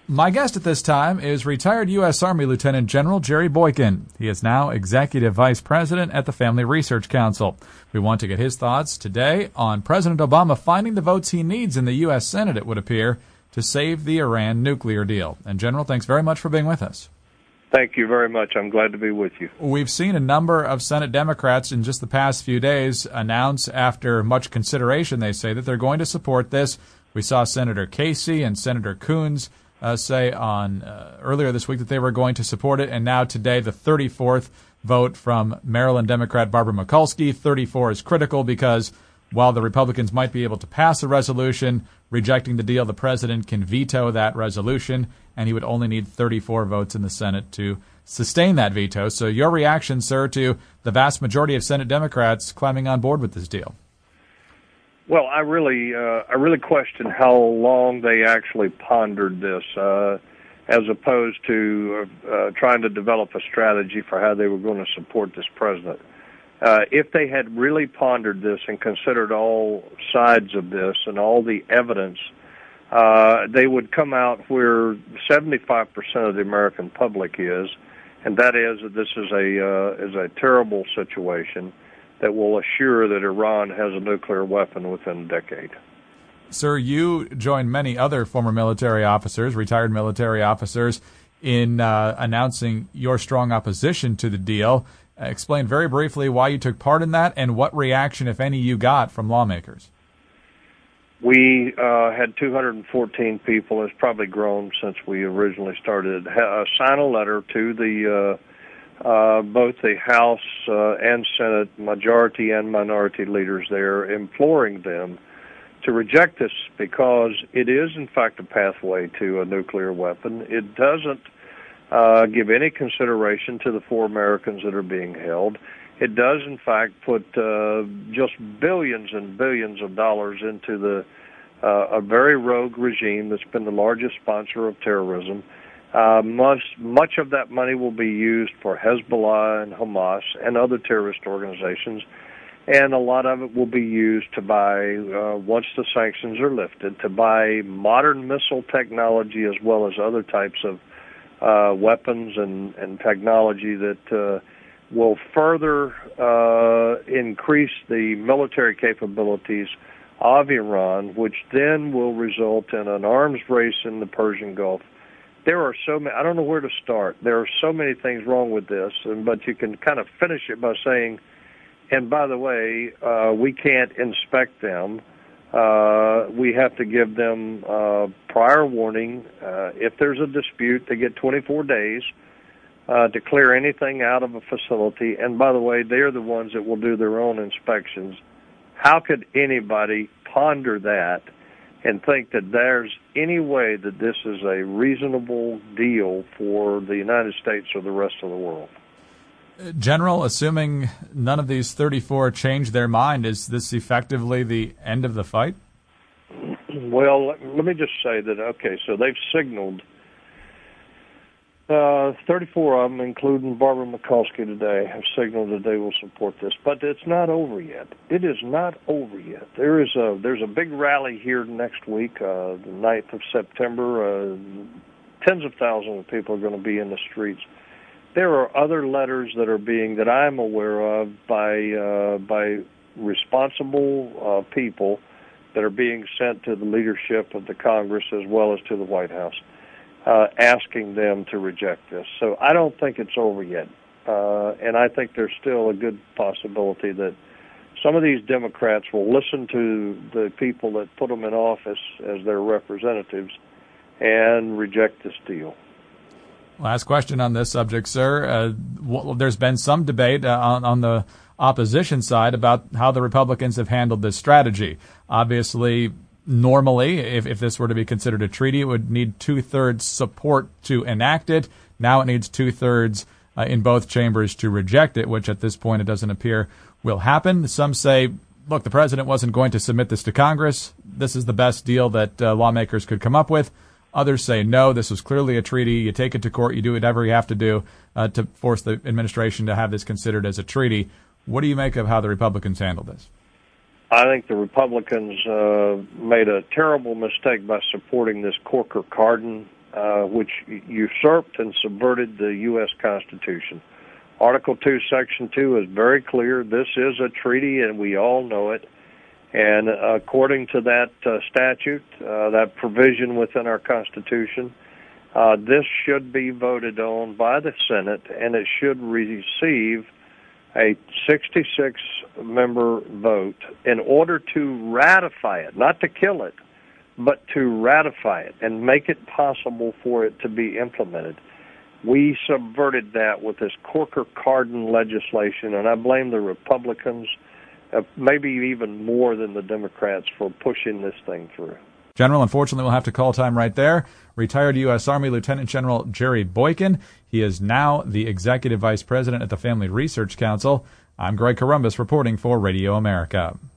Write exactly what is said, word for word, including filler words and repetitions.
My guest at this time is retired U S. Army Lieutenant General Jerry Boykin. He is now Executive Vice President at the Family Research Council. We want to get his thoughts today on President Obama finding the votes he needs in the U S. Senate, it would appear, to save the Iran nuclear deal. And General, thanks very much for being with us. Thank you very much. I'm glad to be with you. We've seen a number of Senate Democrats in just the past few days announce, after much consideration, they say, that they're going to support this. We saw Senator Casey and Senator Coons uh, say on uh, earlier this week that they were going to support it, and now today the thirty-fourth vote from Maryland Democrat Barbara Mikulski. thirty-four is critical because while the Republicans might be able to pass a resolution rejecting the deal, the president can veto that resolution, and he would only need thirty-four votes in the Senate to sustain that veto. So your reaction, sir, to the vast majority of Senate Democrats climbing on board with this deal? Well, I really, uh, I really question how long they actually pondered this, uh, as opposed to uh, trying to develop a strategy for how they were going to support this president. Uh, if they had really pondered this and considered all sides of this and all the evidence, uh, they would come out where seventy-five percent of the American public is, and that is that this is a uh, is a terrible situation that will assure that Iran has a nuclear weapon within a decade. Sir, you joined many other former military officers, retired military officers, in uh, announcing your strong opposition to the deal. Uh, explain very briefly why you took part in that and what reaction, if any, you got from lawmakers. We uh, had two hundred fourteen people. It's probably grown since we originally started. Uh, sign a letter to the uh, uh, both the House uh, and Senate majority and minority leaders there, imploring them to reject this because it is, in fact, a pathway to a nuclear weapon. It doesn't uh, give any consideration to the four Americans that are being held. It does, in fact, put uh, just billions and billions of dollars into the uh, a very rogue regime that's been the largest sponsor of terrorism. Uh, much, much of that money will be used for Hezbollah and Hamas and other terrorist organizations, and a lot of it will be used to buy, uh, once the sanctions are lifted, to buy modern missile technology as well as other types of uh, weapons and, and technology that uh, will further uh, increase the military capabilities of Iran, which then will result in an arms race in the Persian Gulf. There are so many, I don't know where to start. There are so many things wrong with this, and, but you can kind of finish it by saying, and by the way, uh, we can't inspect them. Uh, we have to give them uh, prior warning. Uh, if there's a dispute, they get twenty-four days uh, to clear anything out of a facility. And by the way, they're the ones that will do their own inspections. How could anybody ponder that and think that there's any way that this is a reasonable deal for the United States or the rest of the world? General, assuming none of these thirty-four change their mind, is this effectively the end of the fight? Well, let me just say that, okay, so they've signaled uh, thirty-four of them, including Barbara Mikulski today, have signaled that they will support this. But it's not over yet. It is not over yet. There is a, there's a big rally here next week, uh, the ninth of September. Uh, tens of thousands of people are going to be in the streets. There are other letters that are being, that I'm aware of, by uh, by responsible uh, people that are being sent to the leadership of the Congress as well as to the White House, uh, asking them to reject this. So I don't think it's over yet. Uh, and I think there's still a good possibility that some of these Democrats will listen to the people that put them in office as their representatives and reject this deal. Last question on this subject, sir. Uh, w- there's been some debate uh, on, on the opposition side about how the Republicans have handled this strategy. Obviously, normally, if, if this were to be considered a treaty, it would need two-thirds support to enact it. Now it needs two-thirds uh, in both chambers to reject it, which at this point it doesn't appear will happen. Some say, look, the president wasn't going to submit this to Congress. This is the best deal that uh, lawmakers could come up with. Others say, no, this was clearly a treaty. You take it to court. You do whatever you have to do uh, to force the administration to have this considered as a treaty. What do you make of how the Republicans handled this? I think the Republicans uh, made a terrible mistake by supporting this Corker-Cardin uh, which usurped and subverted the U S Constitution. Article two, Section two is very clear. This is a treaty, and we all know it. And according to that uh, statute, uh, that provision within our Constitution, uh, this should be voted on by the Senate, and it should receive a sixty-six member vote in order to ratify it, not to kill it, but to ratify it and make it possible for it to be implemented. We subverted that with this Corker-Cardin legislation, and I blame the Republicans, uh, maybe even more than the Democrats, for pushing this thing through. General, unfortunately, we'll have to call time right there. Retired U S. Army Lieutenant General Jerry Boykin. He is now the Executive Vice President at the Family Research Council. I'm Greg Corombos reporting for Radio America.